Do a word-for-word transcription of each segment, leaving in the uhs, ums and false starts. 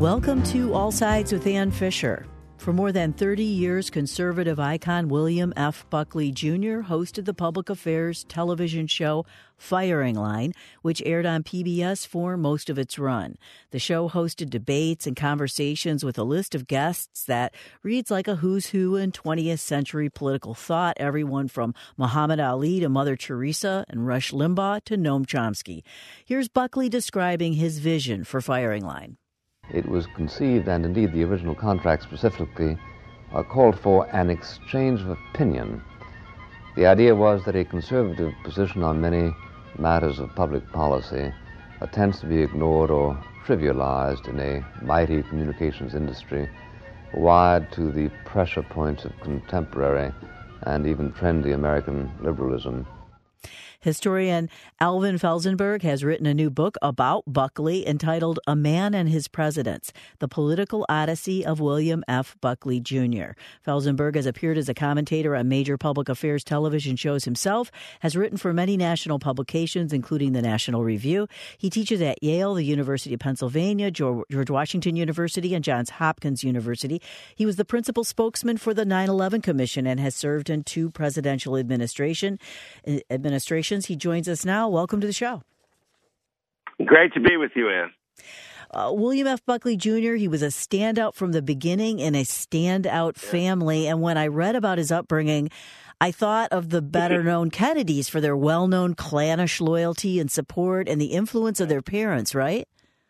Welcome to All Sides with Ann Fisher. For more than thirty years, conservative icon William F. Buckley Junior hosted the public affairs television show Firing Line, which aired on P B S for most of its run. The show hosted debates and conversations with a list of guests that reads like a who's who in twentieth century political thought, everyone from Muhammad Ali to Mother Teresa and Rush Limbaugh to Noam Chomsky. Here's Buckley describing his vision for Firing Line. It was conceived, and indeed the original contract specifically, uh, called for an exchange of opinion. The idea was that a conservative position on many matters of public policy uh, tends to be ignored or trivialized in a mighty communications industry wired to the pressure points of contemporary and even trendy American liberalism. Historian Alvin Felsenberg has written a new book about Buckley entitled A Man and His Presidents, The Political Odyssey of William F. Buckley Junior Felsenberg has appeared as a commentator on major public affairs television shows himself, has written for many national publications, including the National Review. He teaches at Yale, the University of Pennsylvania, George Washington University, and Johns Hopkins University. He was the principal spokesman for the nine eleven Commission and has served in two presidential administration administrations. He joins us now. Welcome to the show. Great to be with you, Ann. Uh, William F. Buckley Junior, he was a standout from the beginning in a standout family. And when I read about his upbringing, I thought of the better-known Kennedys for their well-known clannish loyalty and support and the influence of their parents, right?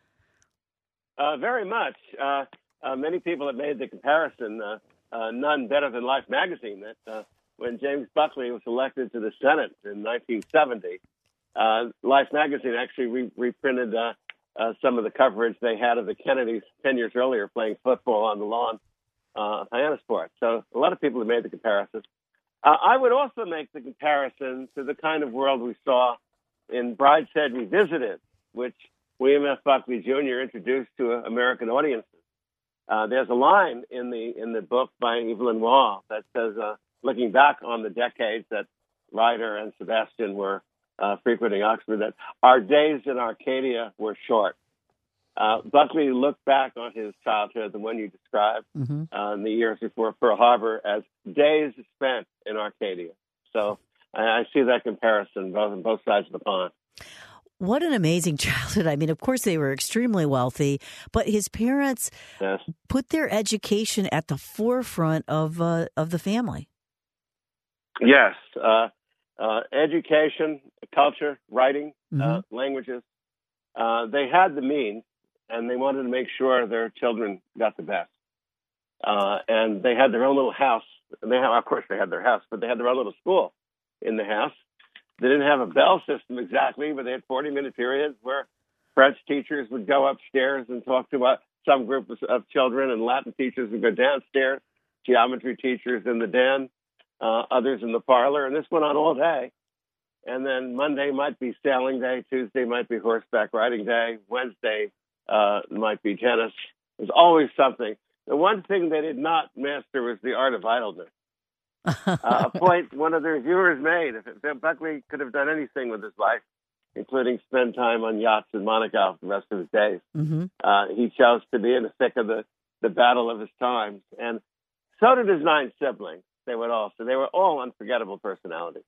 Uh, very much. Uh, uh, many people have made the comparison, uh, uh, none better than Life magazine, that uh, when James Buckley was elected to the Senate in nineteen seventy, uh, Life magazine actually re- reprinted uh, uh, some of the coverage they had of the Kennedys ten years earlier playing football on the lawn uh, of Hyannisport. So a lot of people have made the comparison. Uh, I would also make the comparison to the kind of world we saw in Brideshead Revisited, which William F. Buckley Junior introduced to uh, American audiences. Uh, there's a line in the in the book by Evelyn Waugh that says, uh, looking back on the decades that Ryder and Sebastian were uh, frequenting Oxford, that our days in Arcadia were short. Uh, Buckley looked back on his childhood, the one you described, mm-hmm. uh, in the years before Pearl Harbor, as days spent in Arcadia. So I, I see that comparison both on both sides of the pond. What an amazing childhood. I mean, of course, they were extremely wealthy, but his parents yes. put their education at the forefront of uh, of the family. Yes. Uh, uh, education, culture, writing, mm-hmm. uh, languages. Uh, they had the means, and they wanted to make sure their children got the best. Uh, and they had their own little house. They have, of course, they had their house, but they had their own little school in the house. They didn't have a bell system exactly, but they had forty-minute periods where French teachers would go upstairs and talk to uh, some group of, of children, and Latin teachers would go downstairs, geometry teachers in the den, uh, others in the parlor, and this went on all day. And then Monday might be sailing day, Tuesday might be horseback riding day, Wednesday uh, might be tennis. There's always something. The one thing they did not master was the art of idleness. uh, a point one of the reviewers made, if, if Buckley could have done anything with his life, including spend time on yachts in Monaco the rest of his days, mm-hmm. uh, he chose to be in the thick of the, the battle of his times. And so did his nine siblings. They would also, they were all unforgettable personalities.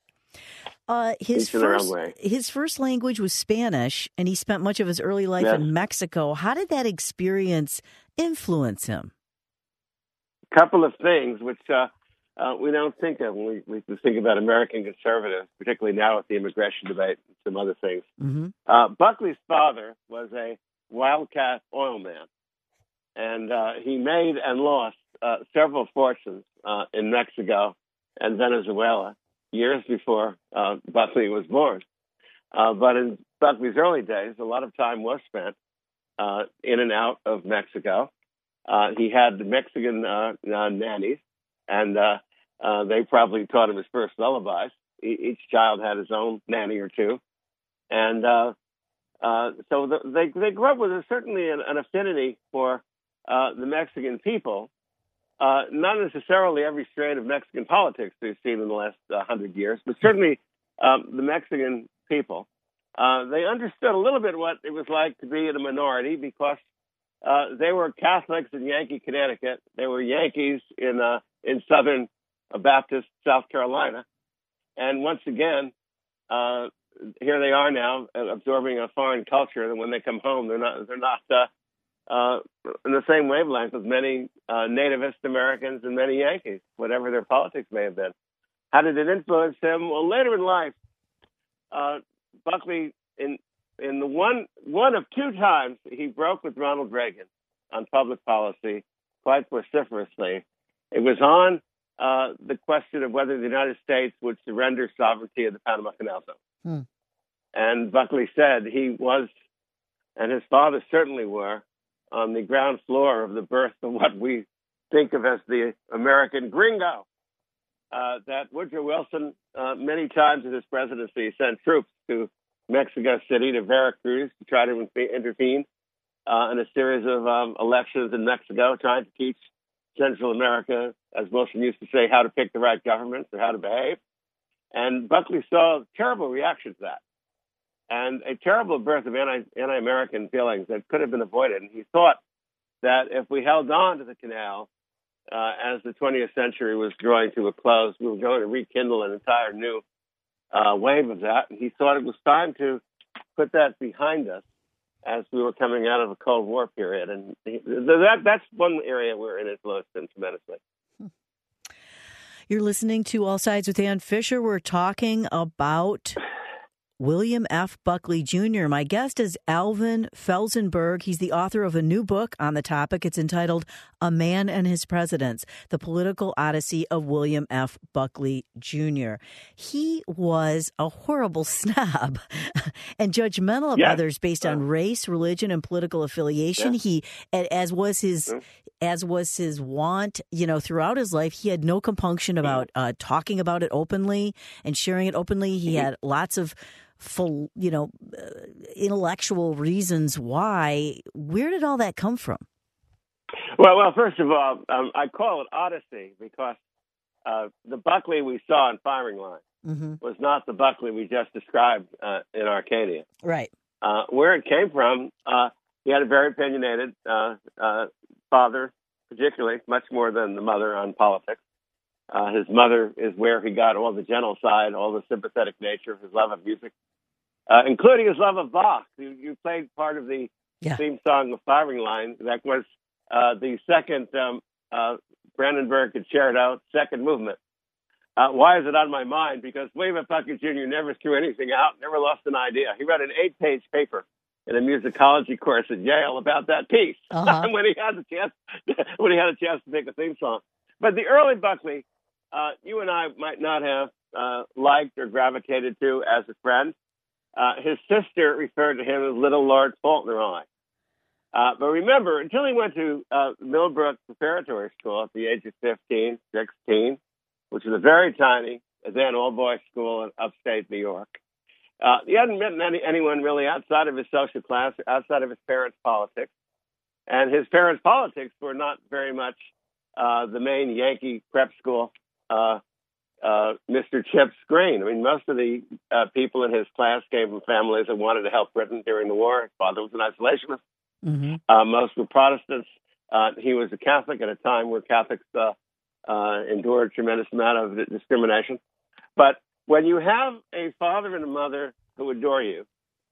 Uh, his Each in their own way. His first language was Spanish, and he spent much of his early life yes. in Mexico. How did that experience influence him? A couple of things, which uh, uh, we don't think of when we, we think about American conservatives, particularly now with the immigration debate and some other things. Mm-hmm. Uh, Buckley's father was a wildcat oil man, and uh, he made and lost uh, several fortunes uh, in Mexico and Venezuela years before uh, Buckley was born. Uh, but in Buckley's early days, a lot of time was spent uh, in and out of Mexico. Uh, he had Mexican uh, uh, nannies, and uh, uh, they probably taught him his first lullabies. E- each child had his own nanny or two. And uh, uh, so the, they, they grew up with a, certainly an, an affinity for uh, the Mexican people. Uh, not necessarily every strain of Mexican politics we've seen in the last uh, hundred years, but certainly um, the Mexican people. Uh, they understood a little bit what it was like to be in a minority because uh, they were Catholics in Yankee, Connecticut. They were Yankees in uh, in Southern Baptist, South Carolina. And once again, uh, here they are now absorbing a foreign culture. And when they come home, they're not they're not uh, uh, in the same wavelength as many uh, nativist Americans and many Yankees, whatever their politics may have been. How did it influence him? Well, later in life, uh, Buckley, in in the one one of two times, he broke with Ronald Reagan on public policy quite vociferously. It was on uh, the question of whether the United States would surrender sovereignty of the Panama Canal Zone. Hmm. And Buckley said he was, and his father certainly were, on the ground floor of the birth of what we think of as the American gringo. Uh, that Woodrow Wilson, uh, many times in his presidency, sent troops to Mexico City, to Veracruz, to try to intervene uh, in a series of um, elections in Mexico, trying to teach Central America, as Wilson used to say, how to pick the right government or how to behave. And Buckley saw a terrible reaction to that, and a terrible birth of anti, anti-American feelings that could have been avoided. And he thought that if we held on to the canal, uh, as the twentieth century was drawing to a close, we were going to rekindle an entire new uh, wave of that. And he thought it was time to put that behind us as we were coming out of a Cold War period. And he, that that's one area where it influenced him tremendously. You're listening to All Sides with Ann Fisher. We're talking about William F. Buckley Junior My guest is Alvin Felsenburg. He's the author of a new book on the topic. It's entitled A Man and His Presidents, The Political Odyssey of William F. Buckley Junior He was a horrible snob and judgmental of yeah. others based on race, religion, and political affiliation. Yeah. He, as was his... Mm-hmm. As was his wont, you know, throughout his life, he had no compunction about uh, talking about it openly and sharing it openly. He had lots of full, you know, uh, intellectual reasons why. Where did all that come from? Well, well, first of all, um, I call it Odyssey because uh, the Buckley we saw in Firing Line mm-hmm. was not the Buckley we just described uh, in Arcadia. Right. Uh, where it came from, uh, he had a very opinionated uh, uh, father, particularly, much more than the mother on politics. Uh, his mother is where he got all the gentle side, all the sympathetic nature of his love of music, uh, including his love of Bach. You, you played part of the yeah. theme song of Firing Line. That was uh, the second um, uh, Brandenburg Concerto, second movement. Uh, why is it on my mind? Because William F. Buckley Junior never threw anything out, never lost an idea. He read an eight-page paper in a musicology course at Yale about that piece uh-huh. when he had the chance when he had a chance to make a theme song. But the early Buckley, uh, you and I might not have uh, liked or gravitated to as a friend. Uh, his sister referred to him as Little Lord Fauntleroy. Uh, but remember, until he went to uh, Millbrook Preparatory School at the age of fifteen, sixteen, which was a very tiny, then all-boys school in upstate New York, Uh, he hadn't met any, anyone really outside of his social class, outside of his parents' politics. And his parents' politics were not very much uh, the main Yankee prep school, uh, uh, Mister Chips Green. I mean, most of the uh, people in his class came from families that wanted to help Britain during the war. His father was an isolationist. Mm-hmm. Uh, most were Protestants. Uh, he was a Catholic at a time where Catholics uh, uh, endured a tremendous amount of discrimination. But when you have a father and a mother who adore you,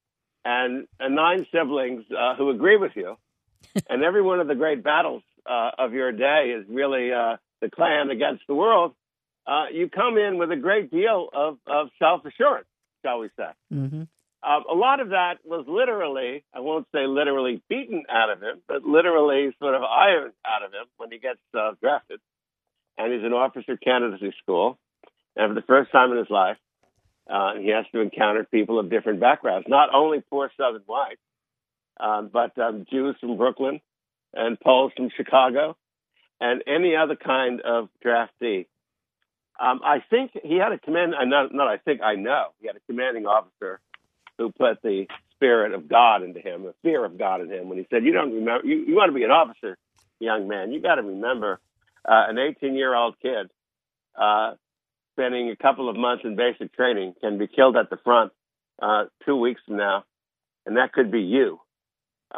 and, and nine siblings uh, who agree with you, and every one of the great battles uh, of your day is really uh, the Klan against the world, uh, you come in with a great deal of, of self-assurance, shall we say. Mm-hmm. Uh, a lot of that was literally, I won't say literally beaten out of him, but literally sort of ironed out of him when he gets uh, drafted. And he's in officer candidacy school. And for the first time in his life, uh, he has to encounter people of different backgrounds, not only poor Southern whites, um, but um, Jews from Brooklyn and Poles from Chicago and any other kind of draftee. Um, I think he had a command, uh, not, not I think, I know, he had a commanding officer who put the spirit of God into him, the fear of God in him, when he said, you don't remember, you, you want to be an officer, young man, you got to remember uh, an eighteen-year-old kid uh, spending a couple of months in basic training can be killed at the front uh, two weeks from now, and that could be you. Uh,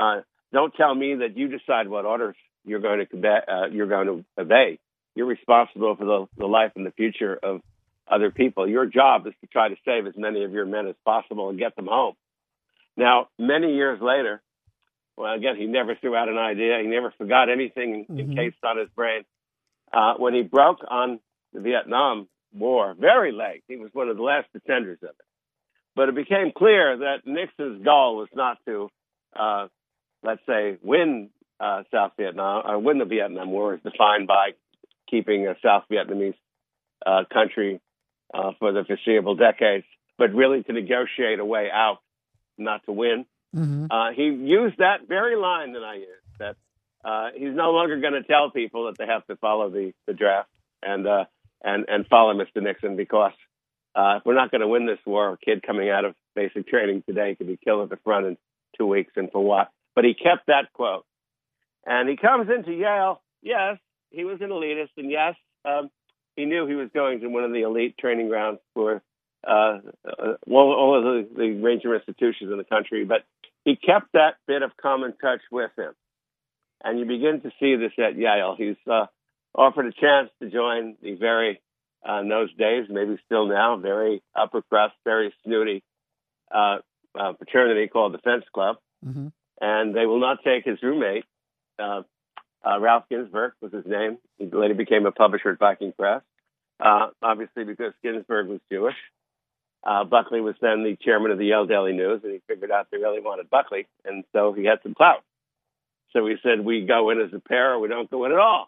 don't tell me that you decide what orders you're going to uh, you're going to obey. You're responsible for the, the life and the future of other people. Your job is to try to save as many of your men as possible and get them home. Now, many years later, well, again, he never threw out an idea. He never forgot anything mm-hmm. encased on his brain. Uh, when he broke on the Vietnam War, very late, he was one of the last defenders of it. But it became clear that Nixon's goal was not to, uh, let's say, win uh, South Vietnam, or win the Vietnam War, as defined by keeping a South Vietnamese uh, country uh, for the foreseeable decades, but really to negotiate a way out, not to win. Mm-hmm. Uh, he used that very line that I used, that uh, he's no longer going to tell people that they have to follow the, the draft and, uh, and, and follow Mister Nixon, because uh, if we're not going to win this war, a kid coming out of basic training today could be killed at the front in two weeks, and for what? But he kept that quote. And he comes into Yale. Yes, he was an elitist, and yes, um, he knew he was going to one of the elite training grounds for uh, uh, all, all of the, the major institutions in the country, but he kept that bit of common touch with him. And you begin to see this at Yale. He's uh, offered a chance to join the very, uh, in those days, maybe still now, very upper crust, very snooty uh, uh, fraternity called the Fence Club. Mm-hmm. And they will not take his roommate. Uh, uh, Ralph Ginsberg was his name. He later became a publisher at Viking Press, uh, obviously because Ginsberg was Jewish. Uh, Buckley was then the chairman of the Yale Daily News, and he figured out they really wanted Buckley, and so he had some clout. So he said, we go in as a pair, or we don't go in at all.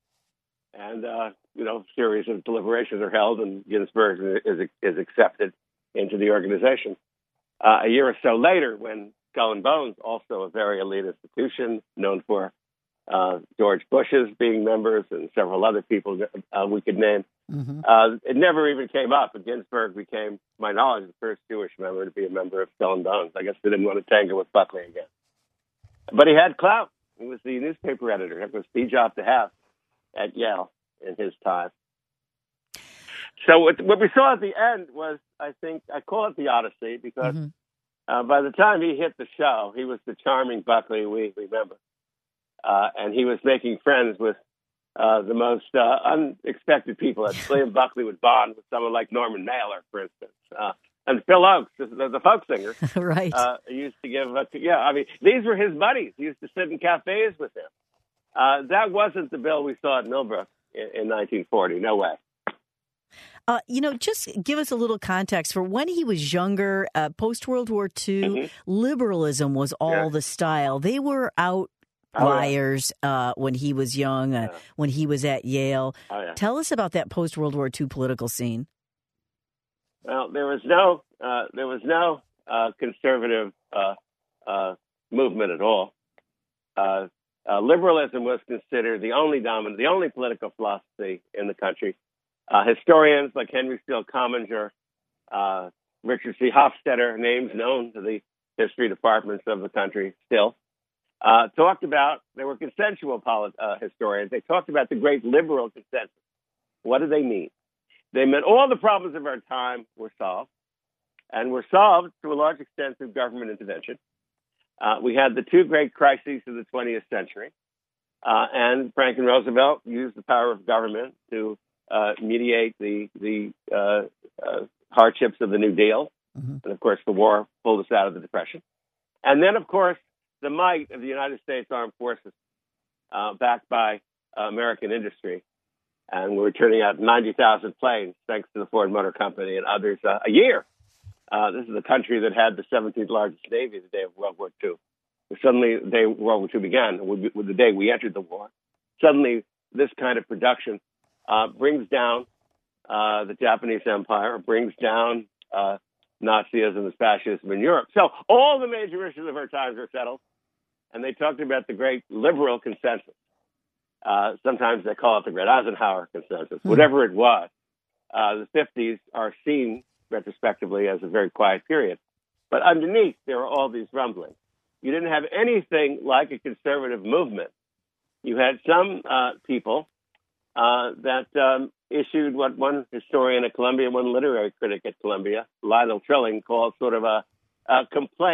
And, uh, you know, a series of deliberations are held, and Ginsberg is, is accepted into the organization. Uh, a year or so later, when Skull and Bones, also a very elite institution, known for uh, George Bush's being members and several other people uh, we could name, mm-hmm. uh, it never even came up. And Ginsberg became, to my knowledge, the first Jewish member to be a member of Skull and Bones. I guess they didn't want to tangle with Buckley again. But he had clout. He was the newspaper editor. It was the job to have at Yale in his time. So what, what we saw at the end was, I think, I call it the Odyssey, because mm-hmm. uh, by the time he hit the show, he was the charming Buckley we remember. Uh, and he was making friends with uh, the most uh, unexpected people. William Buckley would bond with someone like Norman Mailer, for instance. Uh, and Phil Oakes, the, the folk singer, right? Uh, used to give, uh, yeah, I mean, these were his buddies. He used to sit in cafes with him. Uh, that wasn't the Bill we saw at Millbrook in, in nineteen forty. No way. Uh, you know, just give us a little context for when he was younger, uh, post-World War Two, mm-hmm. liberalism was all yeah. the style. They were outliers oh, yeah. uh, when he was young, uh, yeah. when he was at Yale. Oh, yeah. Tell us about that post-World War Two political scene. Well, there was no, uh, there was no uh, conservative uh, uh, movement at all. Uh, uh, liberalism was considered the only dominant, the only political philosophy in the country. Uh, historians like Henry Steele Commager, uh, Richard C. Hofstadter, names known to the history departments of the country still, uh, talked about, they were consensual polit- uh, historians, they talked about the great liberal consensus. What do they mean? They meant all the problems of our time were solved, and were solved to a large extent through government intervention. Uh, we had the two great crises of the twentieth century, uh, and Franklin Roosevelt used the power of government to Uh, mediate the the uh, uh, hardships of the New Deal. Mm-hmm. And, of course, the war pulled us out of the Depression. And then, of course, the might of the United States Armed Forces, uh, backed by uh, American industry. And we're turning out ninety thousand planes, thanks to the Ford Motor Company and others, uh, a year. Uh, this is a country that had the seventeenth largest Navy the day of World War Two. Suddenly, the day World War Two began, with the day we entered the war, suddenly this kind of production Uh, brings down uh, the Japanese Empire, brings down uh, Nazism and fascism in Europe. So all the major issues of our times are settled, and they talked about the great liberal consensus. Uh, sometimes they call it the great Eisenhower consensus. Mm-hmm. Whatever it was, uh, the fifties are seen retrospectively as a very quiet period. But underneath, there are all these rumblings. You didn't have anything like a conservative movement. You had some uh, people Uh, that um, issued what one historian at Columbia, one literary critic at Columbia, Lionel Trilling, called sort of a, a complaint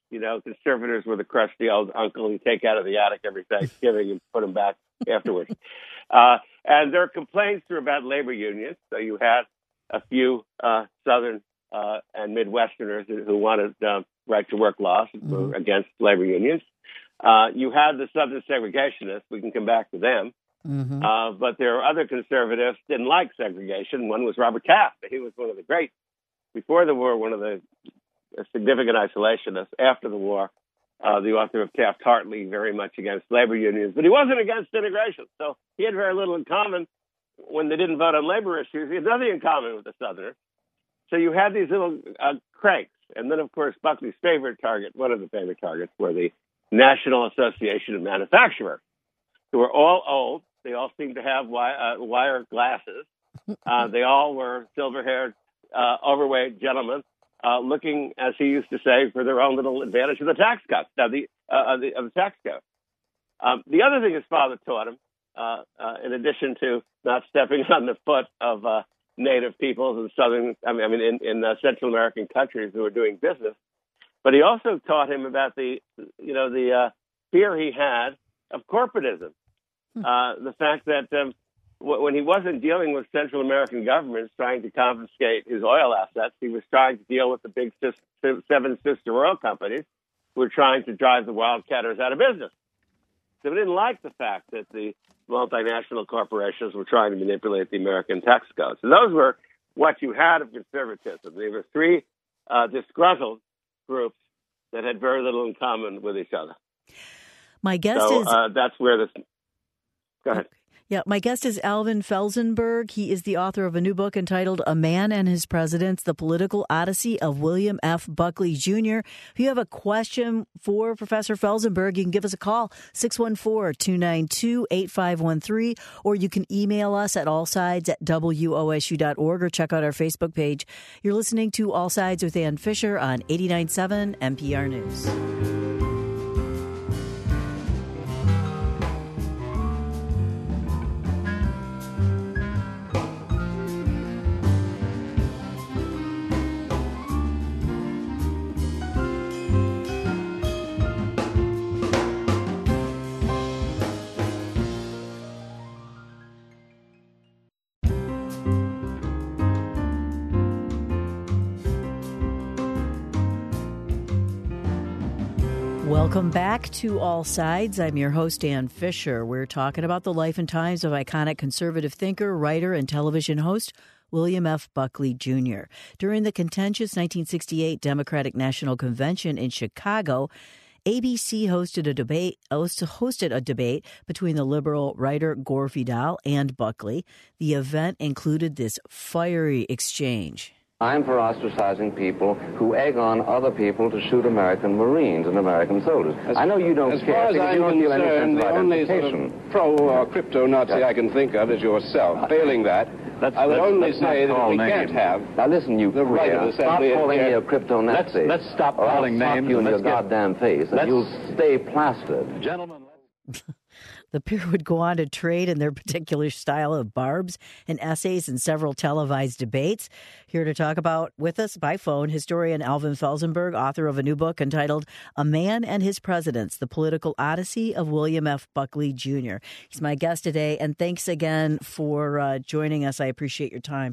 You know, conservatives were the crusty old uncle you take out of the attic every Thanksgiving and put him back afterwards. Uh, and their complaints were about labor unions. So you had a few uh, Southern uh, and Midwesterners who wanted um, right-to-work laws, mm-hmm. were against labor unions. Uh, you had the Southern segregationists. We can come back to them. Mm-hmm. Uh, but there were other conservatives who didn't like segregation. One was Robert Taft. He was one of the great, before the war, one of the significant isolationists. After the war, uh, the author of Taft-Hartley, very much against labor unions. But he wasn't against integration. So he had very little in common. When they didn't vote on labor issues, he had nothing in common with the Southerners. So you had these little uh, cranks. And then, of course, Buckley's favorite target, one of the favorite targets, were the National Association of Manufacturers, who were all old. They all seemed to have wire, uh, wire glasses. Uh, they all were silver-haired, uh, overweight gentlemen, uh, looking, as he used to say, for their own little advantage of the tax cuts, uh, the, uh, of the, of the tax code. Um, the other thing his father taught him, uh, uh, in addition to not stepping on the foot of uh, native peoples in southern, I mean, I mean in, in uh, Central American countries who were doing business, but he also taught him about the, you know, the uh, fear he had of corporatism. Uh, the fact that um, w- when he wasn't dealing with Central American governments trying to confiscate his oil assets, he was trying to deal with the big sis- seven sister oil companies who were trying to drive the wildcatters out of business. So he didn't like the fact that the multinational corporations were trying to manipulate the American tax code. So those were what you had of conservatism. There were three uh, disgruntled groups that had very little in common with each other. My guest so, is... Uh, that's where this... Go ahead. Yeah, my guest is Alvin Felsenburg. He is the author of a new book entitled A Man and His Presidents, The Political Odyssey of William F. Buckley, Junior If you have a question for Professor Felsenburg, you can give us a call, six one four, two nine two, eight five one three, or you can email us at allsides at W O S U dot org or check out our Facebook page. You're listening to All Sides with Ann Fisher on eighty-nine point seven N P R News. Welcome back to All Sides. I'm your host, Ann Fisher. We're talking about the life and times of iconic conservative thinker, writer, and television host William F. Buckley, Junior During the contentious nineteen sixty-eight Democratic National Convention in Chicago, A B C hosted a debate hosted a debate between the liberal writer Gore Vidal and Buckley. The event included this fiery exchange. I'm for ostracizing people who egg on other people to shoot American Marines and American soldiers. As, I know you don't as care. As far as you I'm don't feel any concerned, sense the of only sort of pro or crypto-Nazi I can think of is yourself. Failing that, let's, I would let's, only let's say that we names. can't have Now listen, you the right of stop calling me a crypto-Nazi. Let's, let's stop or calling I'll names. you in your get, goddamn face, and you'll stay plastered. Gentlemen, The pair would go on to trade in their particular style of barbs and essays in several televised debates. Here to talk about with us by phone, historian Alvin Felsenburg, author of a new book entitled A Man and His Presidents, The Political Odyssey of William F. Buckley, Junior He's my guest today, and thanks again for uh, joining us. I appreciate your time.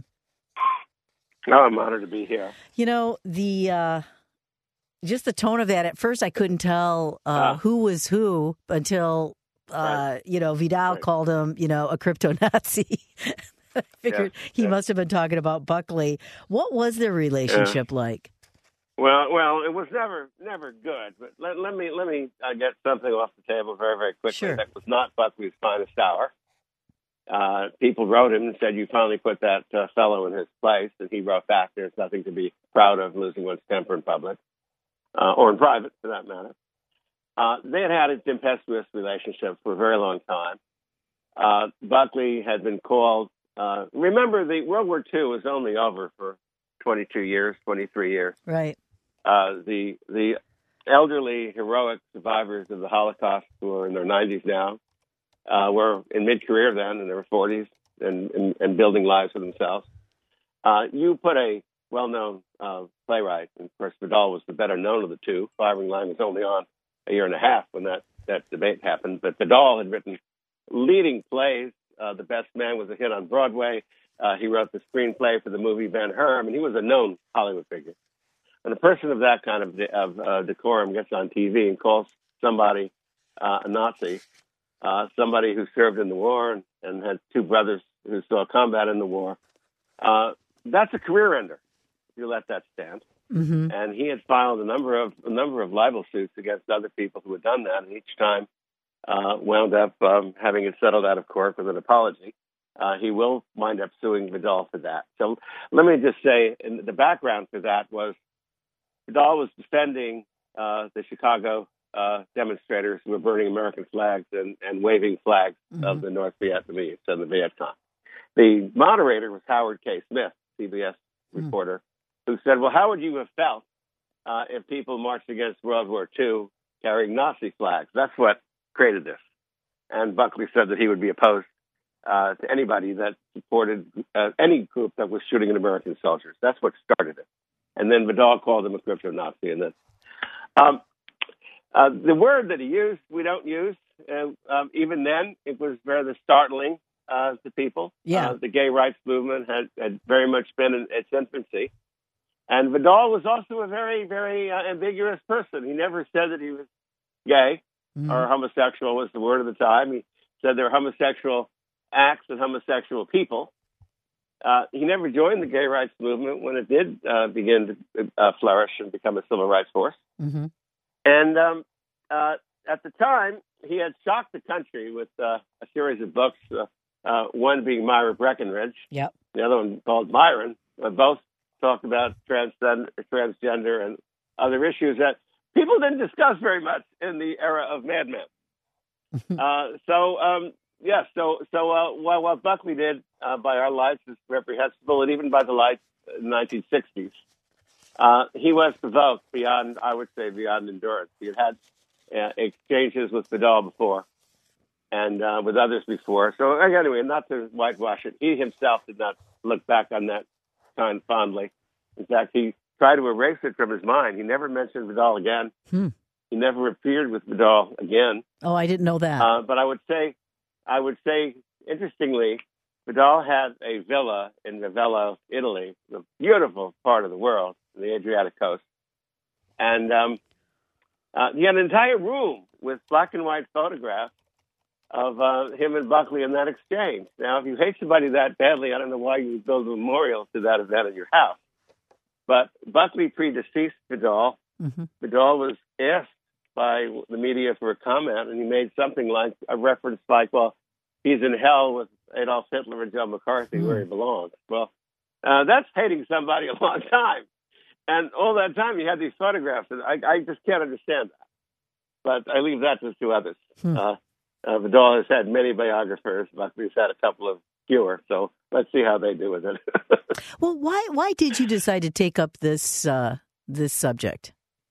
Oh, I'm honored to be here. You know, the... Uh, just the tone of that, at first I couldn't tell uh, uh, who was who until... Uh, right. You know, Vidal right. called him, you know, a crypto-Nazi. I figured yeah, he yeah. must have been talking about Buckley. What was their relationship yeah. like? Well, well, it was never, never good. But let, let me let me uh, get something off the table very, very quickly. Sure. That was not Buckley's finest hour. Uh, people wrote him and said, "You finally put that uh, fellow in his place," and he wrote back, "There's nothing to be proud of, losing one's temper in public uh, or in private, for that matter." Uh, they had had a tempestuous relationship for a very long time. Uh, Buckley had been called, uh, remember, the World War Two was only over for twenty-two years, twenty-three years. Right. Uh, the the elderly, heroic survivors of the Holocaust, who are in their nineties now, uh, were in mid-career then, in their forties, and, and, and building lives for themselves. Uh, you put a well-known uh, playwright. And of course, Vidal was the better known of the two. Firing Line was only on a year and a half when that, that debate happened. But Vidal had written leading plays. Uh, The Best Man was a hit on Broadway. Uh, he wrote the screenplay for the movie Ben-Hur. I mean, he was a known Hollywood figure. And a person of that kind of, de- of uh, decorum gets on T V and calls somebody uh, a Nazi, uh, somebody who served in the war and, and had two brothers who saw combat in the war. Uh, that's a career ender. You let that stand. Mm-hmm. And he had filed a number of a number of libel suits against other people who had done that, and each time uh, wound up um, having it settled out of court with an apology. Uh, he will wind up suing Vidal for that. So let me just say, in the background for that was Vidal was defending uh, the Chicago uh, demonstrators who were burning American flags and, and waving flags mm-hmm. of the North Vietnamese and the Viet Cong. The moderator was Howard K. Smith, C B S reporter, mm-hmm. who said, well, how would you have felt uh, if people marched against World War Two carrying Nazi flags? That's what created this. And Buckley said that he would be opposed uh, to anybody that supported uh, any group that was shooting at American soldiers. That's what started it. And then Vidal called him a crypto-Nazi. And then, um, uh, the word that he used, we don't use. Uh, um, even then, it was rather startling uh, to people. Yeah. Uh, the gay rights movement had, had very much been in its infancy. And Vidal was also a very, very uh, ambiguous person. He never said that he was gay mm-hmm. or homosexual was the word of the time. He said there were homosexual acts and homosexual people. Uh, he never joined the gay rights movement when it did uh, begin to uh, flourish and become a civil rights force. Mm-hmm. And um, uh, at the time, he had shocked the country with uh, a series of books, uh, uh, one being Myra Breckinridge, yep. the other one called Myron. Uh, both talked about transgender, transgender and other issues that people didn't discuss very much in the era of Mad Men. uh, so, um, yes, so so uh, while what Buckley did uh, by our lights is reprehensible, and even by the lights in the nineteen sixties, uh, he was provoked beyond, I would say, beyond endurance. He had had uh, exchanges with Vidal before and uh, with others before. So anyway, not to whitewash it, he himself did not look back on that time fondly. In fact, he tried to erase it from his mind. He never mentioned Vidal again. Hmm. He never appeared with Vidal again. Oh, I didn't know that. Uh, but I would say, I would say, interestingly, Vidal had a villa in Ravello, Italy, the beautiful part of the world, the Adriatic coast. And um, uh, he had an entire room with black and white photographs of uh, him and Buckley in that exchange. Now, if you hate somebody that badly, I don't know why you would build a memorial to that event in your house. But Buckley predeceased Vidal. Mm-hmm. Vidal was asked by the media for a comment, and he made something like a reference like, well, he's in hell with Adolf Hitler and Joe McCarthy mm-hmm. where he belongs. Well, uh, that's hating somebody a long time. And all that time, you had these photographs, and I, I just can't understand that. But I leave that to others. Hmm. Uh, uh, Vidal has had many biographers. Buckley's had a couple of fewer, so let's see how they do with it. Well, why why did you decide to take up this uh, this subject?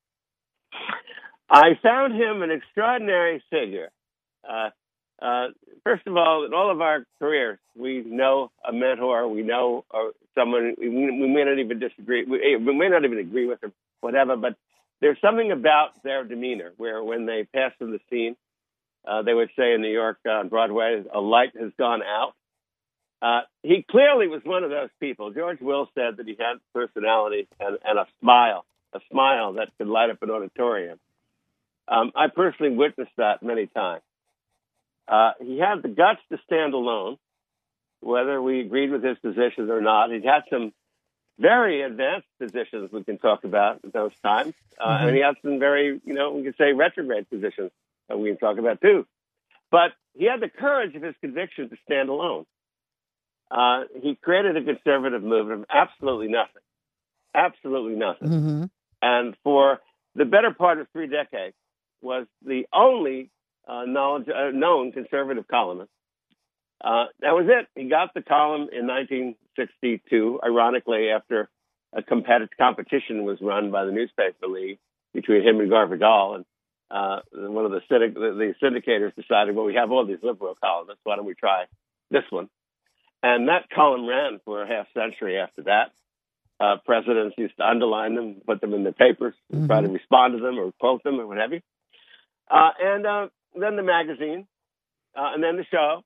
I found him an extraordinary figure. Uh, uh, first of all, in all of our careers, we know a mentor, we know or someone, we, we may not even disagree, we, we may not even agree with them, whatever, but there's something about their demeanor where when they pass from the scene, uh, they would say in New York uh, on Broadway, a light has gone out. Uh, he clearly was one of those people. George Will said that he had personality and, and a smile, a smile that could light up an auditorium. Um, I personally witnessed that many times. Uh, he had the guts to stand alone, whether we agreed with his positions or not. He had some very advanced positions we can talk about at those times. Uh, mm-hmm. And he had some very, you know, we could say retrograde positions that we can talk about too. But he had the courage of his conviction to stand alone. Uh, he created a conservative movement of absolutely nothing, absolutely nothing. Mm-hmm. And for the better part of three decades, was the only uh, knowledge, uh, known conservative columnist. Uh, that was it. He got the column in nineteen sixty-two, ironically, after a competitive competition was run by the newspaper league between him and Gore Vidal. And uh, one of the, syndic- the syndicators decided, well, we have all these liberal columnists. Why don't we try this one? And that column ran for a half century after that. uh, presidents used to underline them, put them in their papers, mm-hmm. try to respond to them or quote them or what have you. Uh, and uh, then the magazine, uh, and then the show.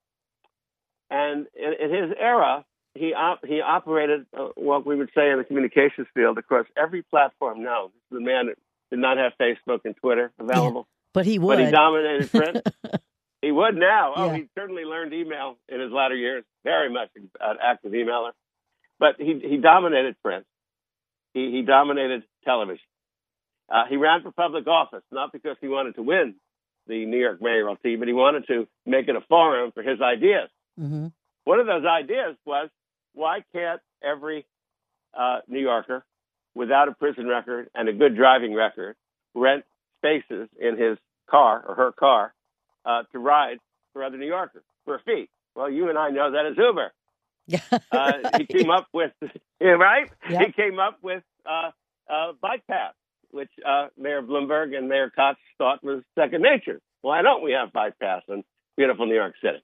And in, in his era, he op- he operated uh, what we would say in the communications field across every platform known. This is the man that did not have Facebook and Twitter available. Yeah, but he would. But he dominated print. He would now. Oh, yeah. he certainly learned email in his latter years. Very much an active emailer. But he he dominated print. He he dominated television. Uh, he ran for public office, not because he wanted to win the New York mayoralty, but he wanted to make it a forum for his ideas. Mm-hmm. One of those ideas was, why can't every uh, New Yorker without a prison record and a good driving record rent spaces in his car or her car uh, to ride for other New Yorkers for a fee? Well, you and I know that is Uber. Yeah. uh, he came up with, yeah, right? Yep. He came up with uh, uh, Bike Pass, which uh, Mayor Bloomberg and Mayor Koch thought was second nature. Why don't we have Bike Pass in beautiful New York City?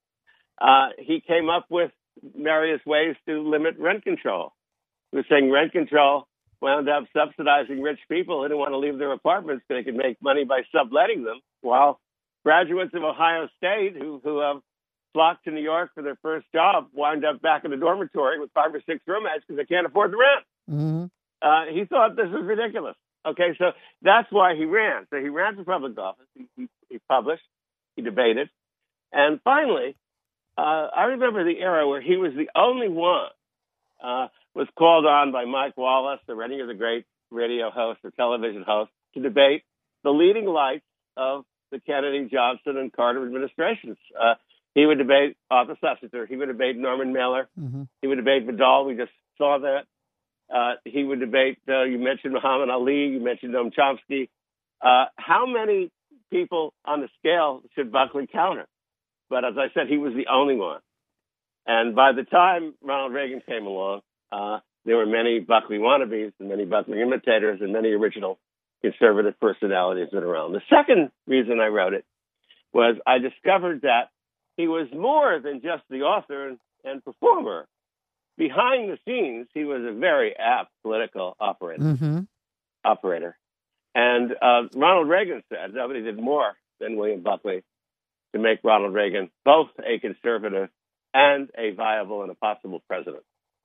Uh, he came up with various ways to limit rent control. He was saying rent control wound up subsidizing rich people who didn't want to leave their apartments so they could make money by subletting them, while graduates of Ohio State who, who have flocked to New York for their first job wind up back in the dormitory with five or six roommates because they can't afford the rent. Mm-hmm. Uh, he thought this was ridiculous. Okay, so that's why he ran. So he ran for public office. He, he, he published. He debated. And finally, uh, I remember the era where he was the only one, uh, was called on by Mike Wallace, the Reading is a great radio host or television host, to debate the leading lights of the Kennedy, Johnson, and Carter administrations. Uh, he would debate Arthur Schlesinger. He would debate Norman Mailer. Mm-hmm. He would debate Vidal. We just saw that. Uh, he would debate, uh, you mentioned Muhammad Ali, you mentioned Noam Chomsky. Uh, how many people on the scale should Buckley counter? But as I said, he was the only one. And by the time Ronald Reagan came along, uh, there were many Buckley wannabes and many Buckley imitators and many original conservative personalities that are around. The second reason I wrote it was I discovered that he was more than just the author and, and performer. Behind the scenes, he was a very apt political operator. Mm-hmm. operator. And uh, Ronald Reagan said nobody did more than William Buckley to make Ronald Reagan both a conservative and a viable and a possible president.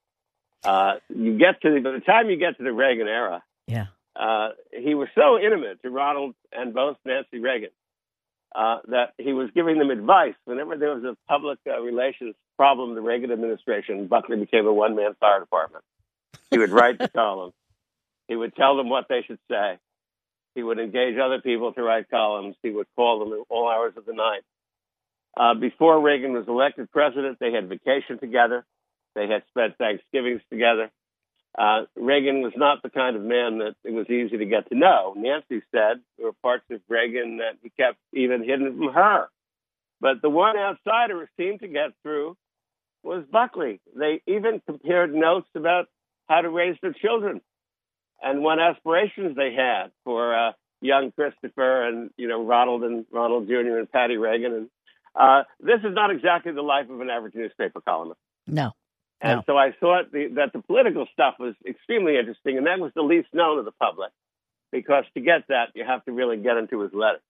Uh, you get to the, by the time you get to the Reagan era, yeah, uh, he was so intimate to Ronald and both Nancy Reagan uh, that he was giving them advice whenever there was a public uh, relations problem. The Reagan administration, Buckley became a one-man fire department. He would write the columns. He would tell them what they should say. He would engage other people to write columns. He would call them at all hours of the night. Uh, before Reagan was elected president, they had vacation together. They had spent Thanksgivings together. Uh, Reagan was not the kind of man that it was easy to get to know. Nancy said there were parts of Reagan that he kept even hidden from her. But the one outsider who seemed to get through was Buckley. They even compared notes about how to raise their children and what aspirations they had for uh, young Christopher and, you know, Ronald and Ronald Junior and Patty Reagan. And uh, this is not exactly the life of an average newspaper columnist. No. And no. so I thought the, that the political stuff was extremely interesting, and that was the least known of the public, because to get that, you have to really get into his letters.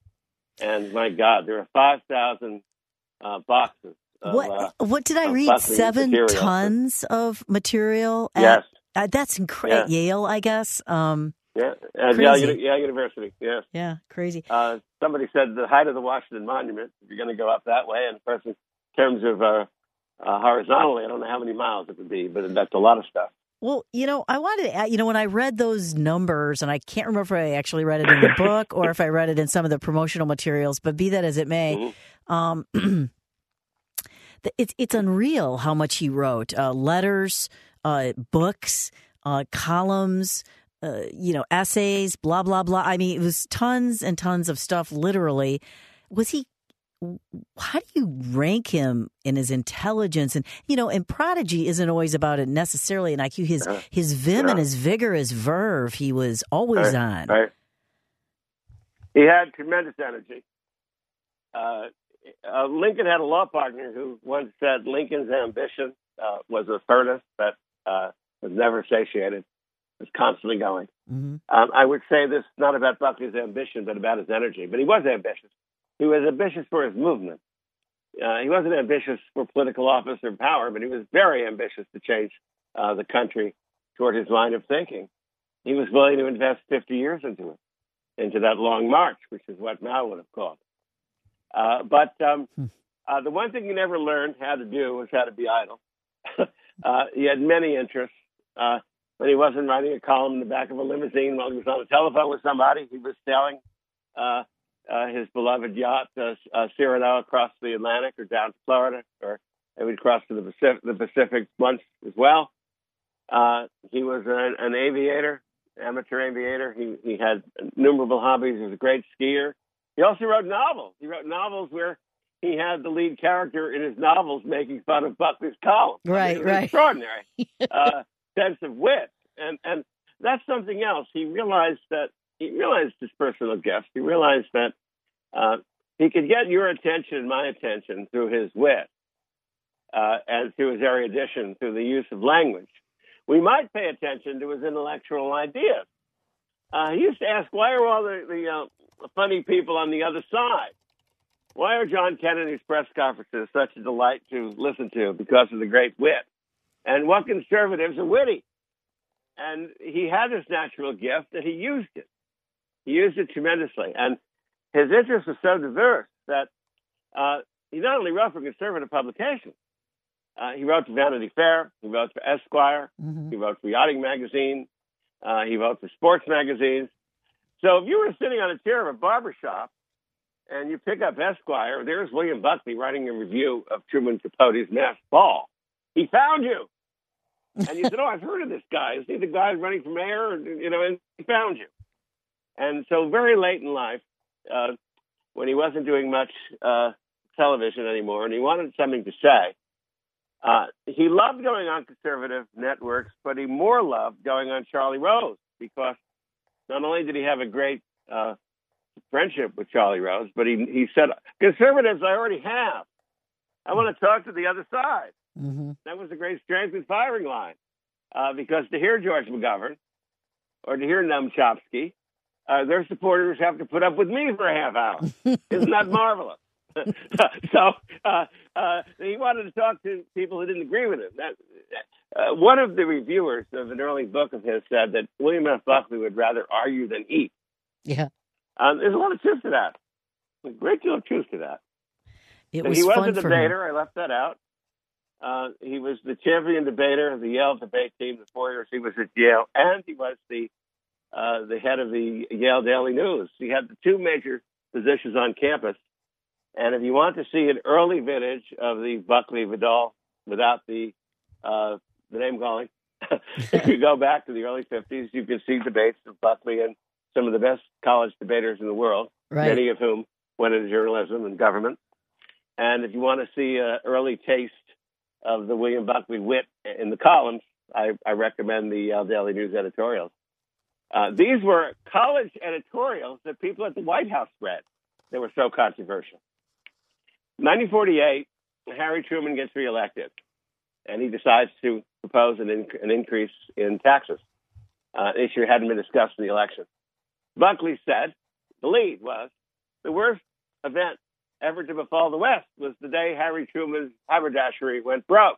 And my God, there are five thousand uh, boxes. Of, what uh, What did I read? Buckley Seven material. tons of material? At, yes. Uh, that's incredible. Yeah. Yale, I guess. Um, yeah, at Yale, Yale University, yes. Yeah, crazy. Uh, somebody said the height of the Washington Monument, if you're going to go up that way, and of course, in terms of uh, uh, horizontally, I don't know how many miles it would be, but that's a lot of stuff. Well, you know, I wanted to add, you know, when I read those numbers, and I can't remember if I actually read it in the book or if I read it in some of the promotional materials, but be that as it may, mm-hmm. um, it's, it's unreal how much he wrote. Uh, letters, uh, books, uh, columns, uh, you know, essays, blah, blah, blah. I mean, it was tons and tons of stuff, literally. Was he, how do you rank him in his intelligence? And, you know, and Prodigy isn't always about it necessarily an I Q. His, yeah. his vim yeah. and his vigor, his verve, he was always right. on. Right. He had tremendous energy. Uh, uh, Lincoln had a law partner who once said Lincoln's ambition uh, was a furnace that uh, was never satiated, was constantly going. Mm-hmm. Um, I would say this not about Buckley's ambition, but about his energy. But he was ambitious. He was ambitious for his movement. Uh, he wasn't ambitious for political office or power, but he was very ambitious to change uh, the country toward his line of thinking. He was willing to invest fifty years into it, into that long march, which is what Mao would have called. Uh, but um, hmm. uh, the one thing he never learned how to do was how to be idle. uh, he had many interests. Uh, when he wasn't writing a column in the back of a limousine while he was on the telephone with somebody, he was sailing uh, uh, his beloved yacht, uh, uh, Cyrano, across the Atlantic or down to Florida, or he would cross to the Pacific, the Pacific once as well. Uh, he was an, an aviator, amateur aviator. He, he had innumerable hobbies. He was a great skier. He also wrote novels. He wrote novels where he had the lead character in his novels making fun of Buckley's column. Right, I mean, right. Extraordinary uh, sense of wit. And and that's something else. He realized that, he realized his personal gifts. He realized that uh, he could get your attention and my attention through his wit uh, and through his erudition, through the use of language. We might pay attention to his intellectual ideas. Uh, he used to ask, why are all the, the uh, funny people on the other side? Why are John Kennedy's press conferences such a delight to listen to? Because of the great wit. And what conservatives are witty? And he had this natural gift that he used it. He used it tremendously. And his interests were so diverse that uh, he not only wrote for conservative publications, uh, he wrote for Vanity Fair, he wrote for Esquire, Mm-hmm. he wrote for Yachting Magazine, uh, he wrote for sports magazines. So if you were sitting on a chair of a barbershop and you pick up Esquire, there's William Buckley writing a review of Truman Capote's Masked Ball. He found you. And you said, oh, I've heard of this guy. Is he the guy running for mayor? You know, and he found you. And so very late in life, uh, when he wasn't doing much uh, television anymore and he wanted something to say, uh, he loved going on conservative networks, but he more loved going on Charlie Rose because not only did he have a great uh, friendship with Charlie Rose, but he, he said, conservatives I already have. I want to talk to the other side. Mm-hmm. That was a great strength and firing line uh, because to hear George McGovern or to hear Noam Chomsky, uh, their supporters have to put up with me for a half hour. Isn't that marvelous? so uh, uh, he wanted to talk to people who didn't agree with him. That, uh, one of the reviewers of an early book of his said that William F. Buckley would rather argue than eat. Yeah. Um, there's a lot of truth to that. A great deal of truth to that. It And was he was fun a for debater. him. I left that out. Uh, he was the champion debater of the Yale debate team the four years he was at Yale, and he was the uh, the head of the Yale Daily News. He had the two major positions on campus. And if you want to see an early vintage of the Buckley Vidal without the uh, the name calling, if you go back to the early fifties, you can see debates of Buckley and some of the best college debaters in the world, Right. many of whom went into journalism and government. And if you want to see an early taste of the William Buckley wit in the columns, I, I recommend the Yale Daily News editorials. Uh, these were college editorials that people at the White House read. They were so controversial. nineteen forty-eight, Harry Truman gets reelected, and he decides to propose an, inc- an increase in taxes. Uh, an issue hadn't been discussed in the election. Buckley said, the lead was, the worst event ever to befall the West was the day Harry Truman's haberdashery went broke.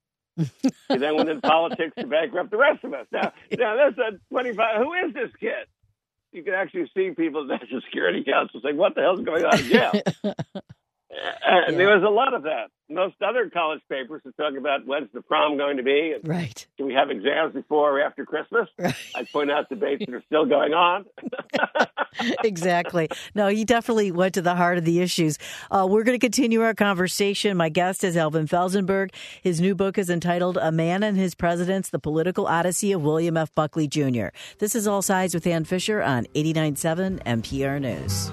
He then went into politics to bankrupt the rest of us. Now, now that's a twenty-five. Who is this kid? You can actually see people at the National Security Council saying, what the hell's going on in jail? And Yeah. there was a lot of that. Most other college papers are talking about when's the prom going to be, and Right. do we have exams before or after Christmas? Right. I point out debates that are still going on. Exactly. No, he definitely went to the heart of the issues. Uh, we're going to continue our conversation. My guest is Alvin Felsenburg. His new book is entitled A Man and His Presidents, The Political Odyssey of William F. Buckley Junior This is All Sides with Ann Fisher on eighty-nine point seven N P R News.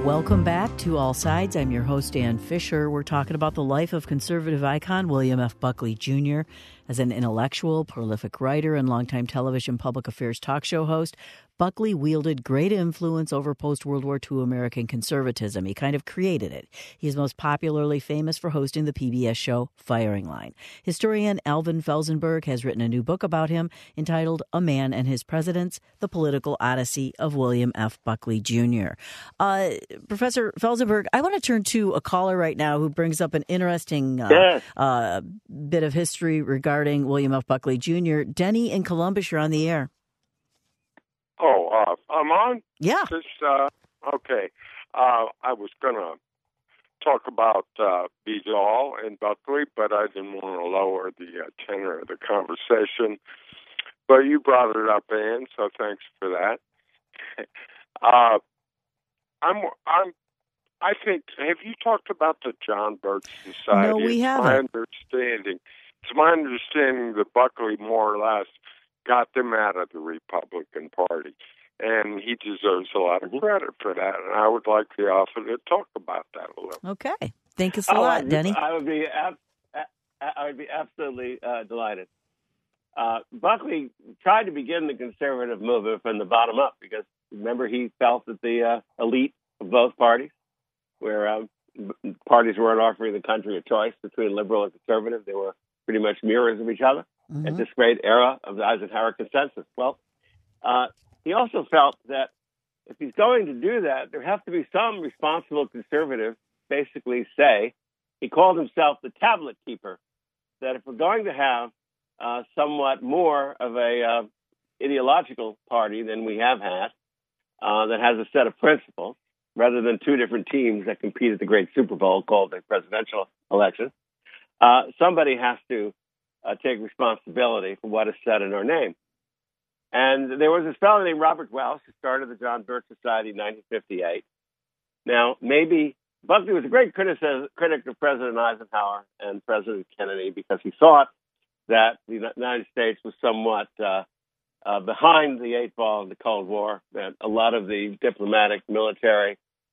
Welcome back to All Sides. I'm your host, Ann Fisher. We're talking about the life of conservative icon William F. Buckley Junior As an intellectual, prolific writer, and longtime television public affairs talk show host, Buckley wielded great influence over post-World War Two American conservatism. He kind of created it. He is most popularly famous for hosting the P B S show Firing Line. Historian Alvin Felsenburg has written a new book about him entitled A Man and His Presidents, The Political Odyssey of William F. Buckley Junior Uh, Professor Felsenburg, I want to turn to a caller right now who brings up an interesting uh, yes. uh, bit of history regarding William F. Buckley Junior Denny in Columbus, you're on the air. Oh, uh, I'm on? Yeah. This, uh, okay. Uh, I was going to talk about uh, Vidal and Buckley, but I didn't want to lower the uh, tenor of the conversation. But you brought it up, Ann, so thanks for that. uh, I'm, I'm, I think, have you talked about the John Birch Society? No, we it's haven't. My understanding, it's my understanding that Buckley more or less got them out of the Republican Party, and he deserves a lot of credit for that. And I would like the author to talk about that a little. Okay, thank you a oh, lot, I, Denny. I would be, ab- I would be absolutely uh, delighted. Uh, Buckley tried to begin the conservative movement from the bottom up because, remember, he felt that the uh, elite of both parties, where um, parties weren't offering the country a choice between liberal and conservative, they were pretty much mirrors of each other. Mm-hmm. At this great era of the Eisenhower consensus. Well, uh, he also felt that if he's going to do that, there has to be some responsible conservative basically say, he called himself the tablet keeper, that if we're going to have uh, somewhat more of a uh, ideological party than we have had, uh, that has a set of principles, rather than two different teams that compete at the great Super Bowl called the presidential election, uh, somebody has to Uh, take responsibility for what is said in our name. And there was this fellow named Robert Welsh who started the John Birch Society in nineteen fifty-eight. Now, maybe Buckley was a great critic, critic of President Eisenhower and President Kennedy because he thought that the United States was somewhat uh, uh, behind the eight ball in the Cold War, that a lot of the diplomatic, military,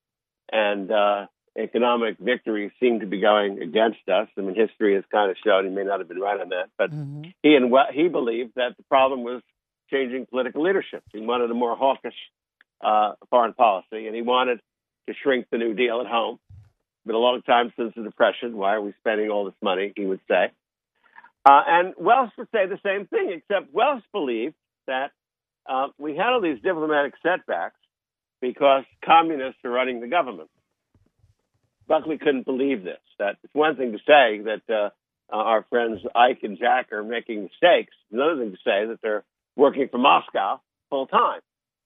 and uh, economic victories seem to be going against us. I mean, history has kind of shown he may not have been right on that, but mm-hmm. he and he believed that the problem was changing political leadership. He wanted a more hawkish uh, foreign policy, and he wanted to shrink the New Deal at home. It's been a long time since the Depression. Why are we spending all this money? He would say. Uh, and Welsh would say the same thing, except Welsh believed that uh, we had all these diplomatic setbacks because communists are running the government. Buckley couldn't believe this. That it's one thing to say that uh, our friends Ike and Jack are making mistakes. It's another thing to say that they're working for Moscow full time.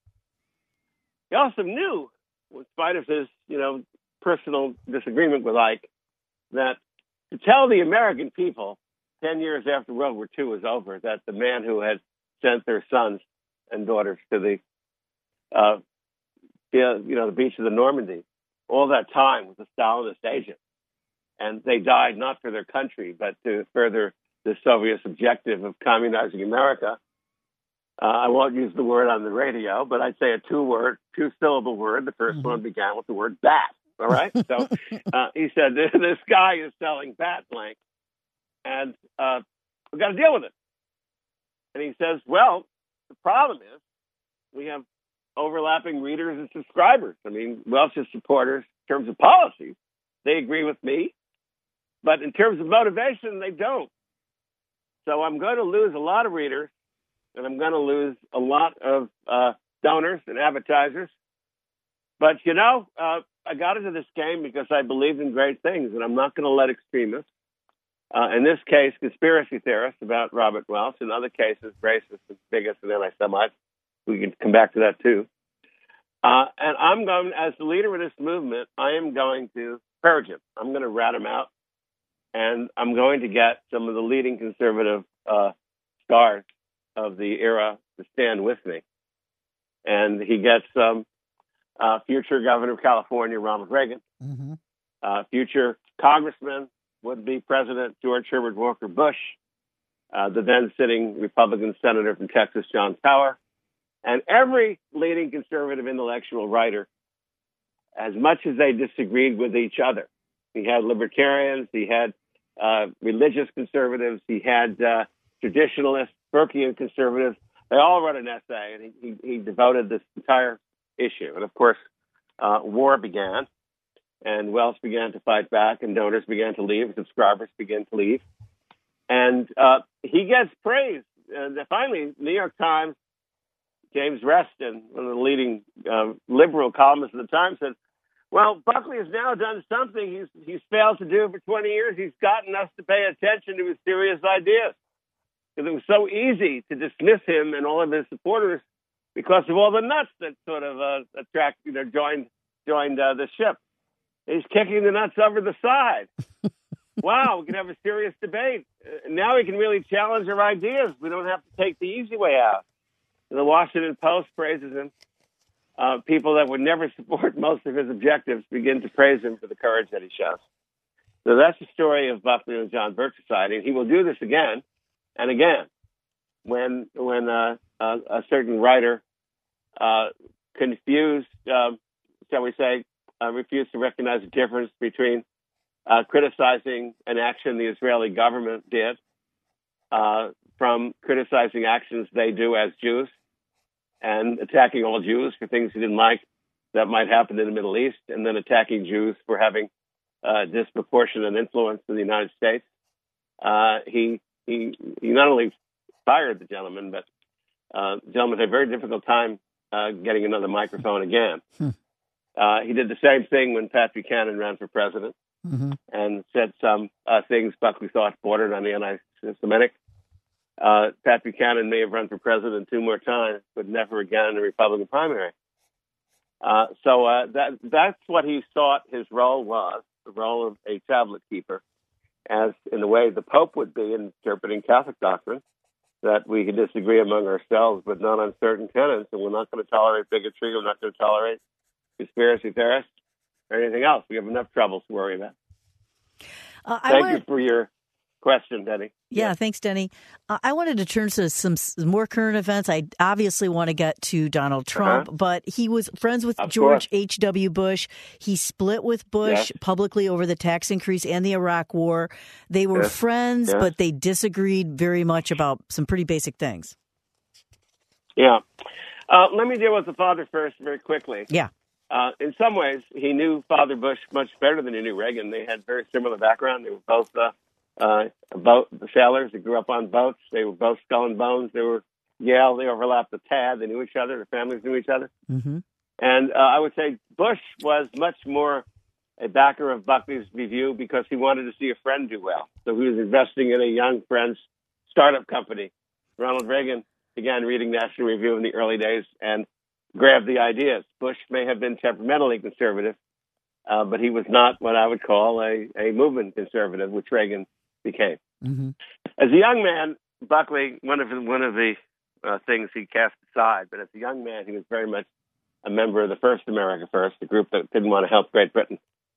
He also knew, in spite of his, you know, personal disagreement with Ike, that to tell the American people ten years after World War Two was over that the man who had sent their sons and daughters to the, uh, you know, the beach of the Normandy, all that time was a Stalinist agent. And they died not for their country, but to further the Soviet objective of communizing America. Uh, I won't use the word on the radio, but I'd say a two-word, two-syllable word. The first mm-hmm. one began with the word bat, all right? So uh, he said, this guy is selling bat blank, and uh, we've got to deal with it. And he says, well, the problem is we have overlapping readers and subscribers. I mean, Welsh's supporters, in terms of policy, they agree with me, but in terms of motivation, they don't. So I'm going to lose a lot of readers, and I'm going to lose a lot of uh, donors and advertisers. But, you know, uh, I got into this game because I believed in great things, and I'm not going to let extremists, uh, in this case, conspiracy theorists about Robert Welsh, in other cases, racists and bigots and anti-Semites. We can come back to that, too. Uh, and I'm going, as the leader of this movement, I am going to purge him. I'm going to rat him out, and I'm going to get some of the leading conservative uh, stars of the era to stand with me. And he gets um, uh, future governor of California, Ronald Reagan, mm-hmm. uh, future congressman, would-be President George Herbert Walker Bush, uh, the then sitting Republican senator from Texas, John Tower, and every leading conservative intellectual writer as much as they disagreed with each other. He had libertarians, he had uh, religious conservatives, he had uh, traditionalists, Burkean conservatives. They all wrote an essay, and he, he, he devoted this entire issue. And of course, uh, war began, and Wells began to fight back, and donors began to leave, subscribers began to leave. And uh, he gets praise. And finally, New York Times, James Reston, one of the leading uh, liberal columnists of the Times, said, well, Buckley has now done something he's, he's failed to do for twenty years. He's gotten us to pay attention to his serious ideas. Because it was so easy to dismiss him and all of his supporters because of all the nuts that sort of uh, attract, you know, joined, joined uh, the ship. He's kicking the nuts over the side. Wow, we can have a serious debate. Uh, now we can really challenge our ideas. We don't have to take the easy way out. The Washington Post praises him. Uh, people that would never support most of his objectives begin to praise him for the courage that he shows. So that's the story of Buckley and the John Birch Society. And he will do this again and again when when uh, uh, a certain writer uh, confused, uh, shall we say, uh, refused to recognize the difference between uh, criticizing an action the Israeli government did uh, from criticizing actions they do as Jews, and attacking all Jews for things he didn't like that might happen in the Middle East, and then attacking Jews for having uh, disproportionate influence in the United States. Uh, he, he he not only fired the gentleman, but uh, the gentleman had a very difficult time uh, getting another microphone again. Hmm. Uh, he did the same thing when Pat Buchanan ran for president, mm-hmm. and said some uh, things Buckley thought bordered on the anti-Semitic. Uh, Pat Buchanan may have run for president two more times, but never again in a Republican primary. Uh, so uh, that that's what he thought his role was, the role of a tablet keeper, as in the way the Pope would be in interpreting Catholic doctrine, that we can disagree among ourselves, but not on certain tenets, and we're not going to tolerate bigotry, we're not going to tolerate conspiracy theorists, or anything else. We have enough troubles to worry about. Uh, Thank wanted... you for your question, Denny. Yeah, thanks, Denny. Uh, I wanted to turn to some more current events. I obviously want to get to Donald Trump, uh-huh. but he was friends with of George H W. Bush. He split with Bush yes. publicly over the tax increase and the Iraq War. They were yes. friends, yes. but they disagreed very much about some pretty basic things. Yeah. Uh, let me deal with the father first very quickly. Yeah. Uh, in some ways, he knew Father Bush much better than he knew Reagan. They had very similar background. They were both uh, uh, boat sailors. They grew up on boats. They were both Skull and Bones. They were Yale. They overlapped the Tad. They knew each other. Their families knew each other. Mm-hmm. And uh, I would say Bush was much more a backer of Buckley's review because he wanted to see a friend do well. So he was investing in a young friend's startup company. Ronald Reagan began reading National Review in the early days and grabbed the ideas. Bush may have been temperamentally conservative, uh, but he was not what I would call a, a movement conservative, which Reagan became. Mm-hmm. As a young man, Buckley, one of the, one of the uh, things he cast aside, but as a young man, he was very much a member of the First America First, the group that didn't want to help Great Britain.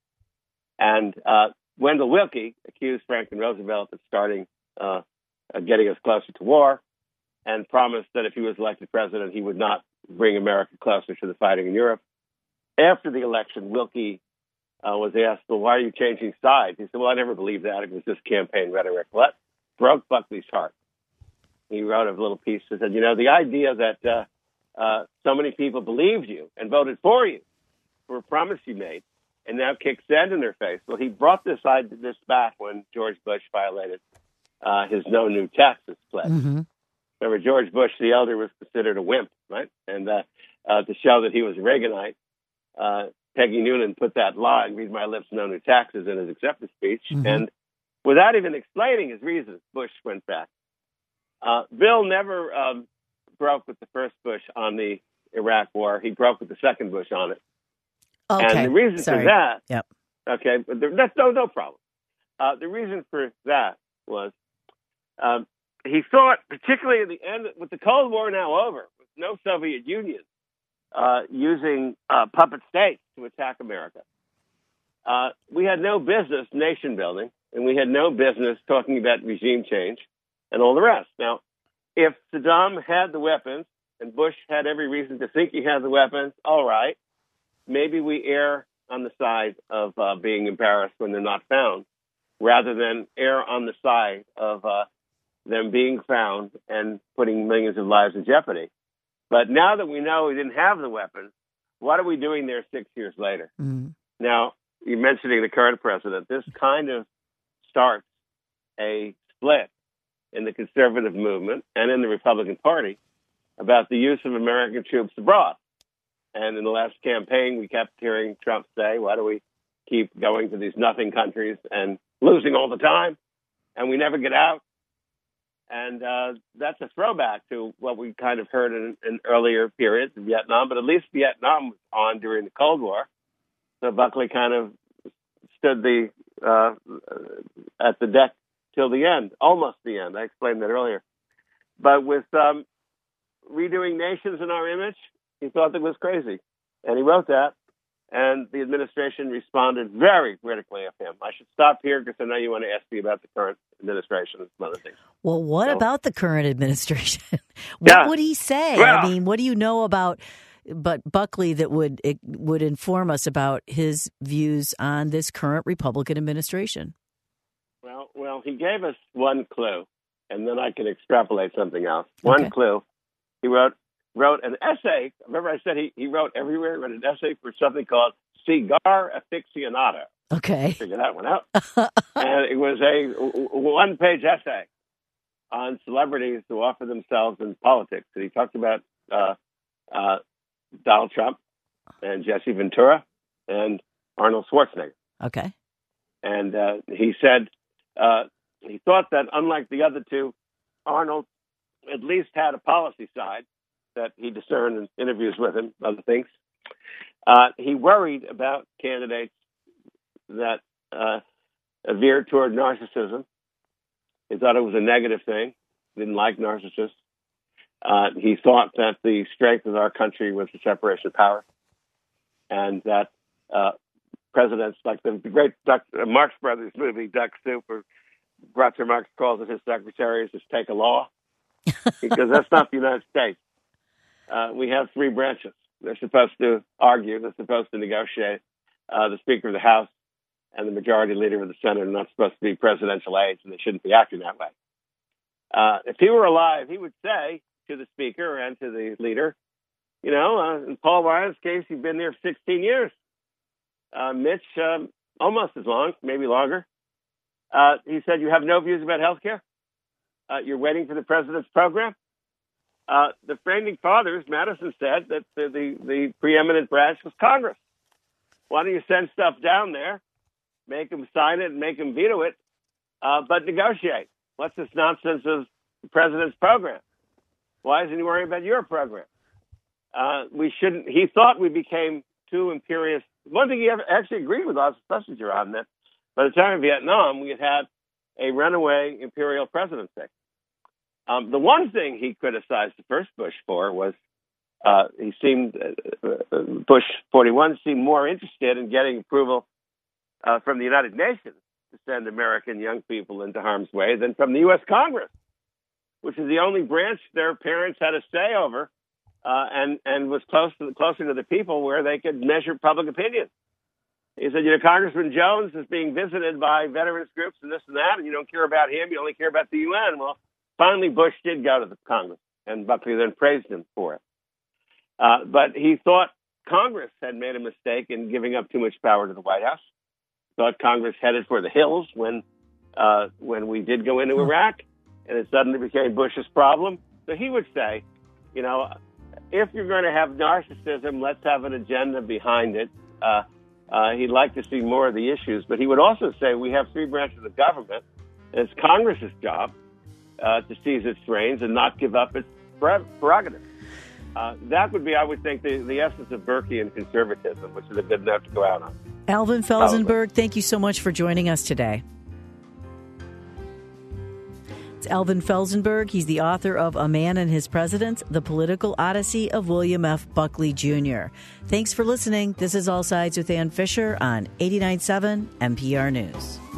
And uh, Wendell Willkie accused Franklin Roosevelt of starting, uh, uh, getting us closer to war, and promised that if he was elected president, he would not bring America closer to the fighting in Europe. After the election, Willkie uh, was asked, well, why are you changing sides? He said, well, I never believed that. It was just campaign rhetoric. Well, that broke Buckley's heart. He wrote a little piece that said, you know, the idea that uh, uh, so many people believed you and voted for you for a promise you made and now kick sand in their face. Well, he brought this, this back when George Bush violated uh, his no new taxes pledge. Mm-hmm. Remember, George Bush, the elder, was considered a wimp, right? And uh, uh, to show that he was a Reaganite, uh, Peggy Noonan put that line, read my lips, no new taxes, in his acceptance speech. Mm-hmm. And without even explaining his reasons, Bush went back. Uh, Bill never um, broke with the first Bush on the Iraq War. He broke with the second Bush on it. Okay. And the reason Sorry. for that, yep. okay, but there, that's no, no problem. Uh, the reason for that was um, he thought, particularly at the end, with the Cold War now over, with no Soviet Union uh, using uh, puppet states to attack America, uh, we had no business nation building, and we had no business talking about regime change and all the rest. Now, if Saddam had the weapons, and Bush had every reason to think he had the weapons, all right, maybe we err on the side of uh, being embarrassed when they're not found, rather than err on the side of uh, them being found and putting millions of lives in jeopardy. But now that we know we didn't have the weapons, what are we doing there six years later? Mm-hmm. Now, you're mentioning the current president. This kind of starts a split in the conservative movement and in the Republican Party about the use of American troops abroad. And in the last campaign, we kept hearing Trump say, why do we keep going to these nothing countries and losing all the time, and we never get out? And uh, that's a throwback to what we kind of heard in, in earlier periods of Vietnam, but at least Vietnam was on during the Cold War. So Buckley kind of stood the uh, at the deck till the end, almost the end. I explained that earlier. But with um, redoing nations in our image, he thought that was crazy. And he wrote that, and the administration responded very critically of him. I should stop here because I know you want to ask me about the current administration and some other things. Well, what so, about the current administration? What yeah. would he say? Well, I mean, what do you know about but Buckley that would it would inform us about his views on this current Republican administration? Well, well, he gave us one clue, and then I can extrapolate something else. One okay. clue. He wrote wrote an essay. Remember I said he, he wrote everywhere, wrote an essay for something called Cigar Aficionado. Okay. Figure that one out. And it was a one-page essay on celebrities who offer themselves in politics. And he talked about uh, uh, Donald Trump and Jesse Ventura and Arnold Schwarzenegger. Okay. And uh, he said uh, he thought that unlike the other two, Arnold at least had a policy side that he discerned in interviews with him, other things. Uh, he worried about candidates that uh, veered toward narcissism. He thought it was a negative thing. Didn't like narcissists. Uh, he thought that the strength of our country was the separation of power, and that uh, presidents like the, the great Duck, uh, Marx Brothers movie, Duck Soup, or Groucho Marx calls it his secretaries, just take a law, because that's not the United States. Uh, we have three branches. They're supposed to argue. They're supposed to negotiate. Uh, the Speaker of the House and the Majority Leader of the Senate are not supposed to be presidential aides, and they shouldn't be acting that way. Uh, if he were alive, he would say to the Speaker and to the Leader, you know, uh, in Paul Ryan's case, you've been there for sixteen years. Uh, Mitch, um, almost as long, maybe longer. Uh, he said, you have no views about health care? Uh, you're waiting for the president's program? Uh, the founding fathers, Madison said that the, the, the preeminent branch was Congress. Why don't you send stuff down there, make them sign it and make them veto it, uh, but negotiate? What's this nonsense of the president's program? Why isn't he worrying about your program? Uh, we shouldn't. He thought we became too imperious. One thing he ever actually agreed with us, Schlesinger, on that. By the time of Vietnam, we had had a runaway imperial presidency. Um, the one thing he criticized the first Bush for was uh, he seemed, uh, Bush forty-one seemed more interested in getting approval uh, from the United Nations to send American young people into harm's way than from the U S Congress, which is the only branch their parents had a say over uh, and, and was close to the, closer to the people where they could measure public opinion. He said, you know, Congressman Jones is being visited by veterans groups and this and that, and you don't care about him, you only care about the U N. Well, finally, Bush did go to the Congress, and Buckley then praised him for it. Uh, but he thought Congress had made a mistake in giving up too much power to the White House. Thought Congress headed for the hills when uh, when we did go into Iraq, and it suddenly became Bush's problem. So he would say, you know, if you're going to have narcissism, let's have an agenda behind it. Uh, uh, he'd like to see more of the issues, but he would also say we have three branches of government, and it's Congress's job uh, to seize its reins and not give up its prerogative. Uh, that would be, I would think, the, the essence of Burkean conservatism, which is a good note to go out on. Alvin Felsenburg, Probably. Thank you so much for joining us today. It's Alvin Felsenburg. He's the author of A Man and His Presidents, The Political Odyssey of William F. Buckley, Junior Thanks for listening. This is All Sides with Ann Fisher on eighty-nine point seven N P R News.